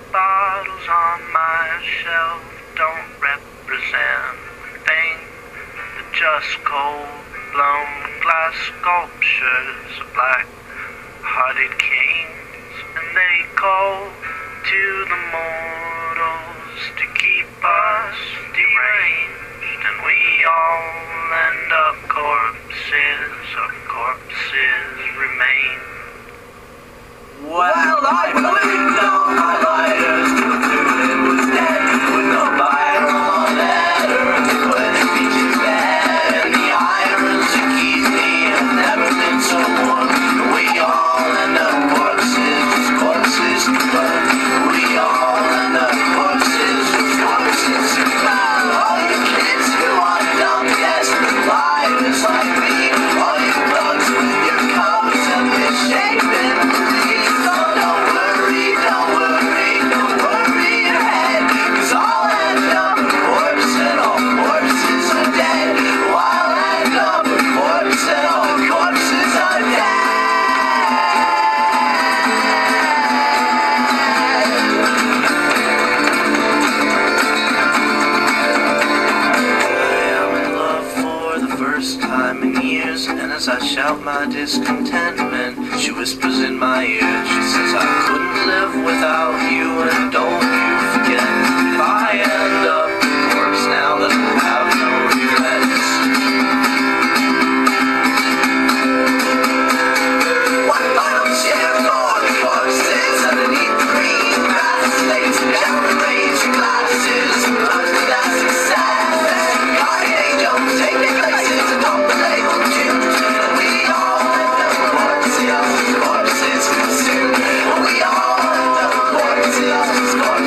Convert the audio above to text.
bottles on my shelf don't represent a thing. They're just cold-blown glass sculptures of black-hearted kings, and they call to the mortals to keep us deranged, and we all end up corpses, our corpses remain. Well, I believed all my lighters till soon it was dead, with no Bible or letter, and the wedding beaches bed, and the irons that keep me have never been so warm. We all end up corpses, just corpses to burn. We all end up corpses, just corpses to burn. All you kids who are dumb, desperate liars like me, all you bugs with your coats and misshapen beliefs. And as I shout my discontentment, she whispers in my ear. She says, I couldn't live without you, and don't you forget, if I end up a corpse now, that I have no regrets. What bottom chair for the corpses underneath the green grass, slates and camera range and glasses, and blood to that success. Guardian angels take their places and don't label June. We all end up corpses consumed. We all end up corpses.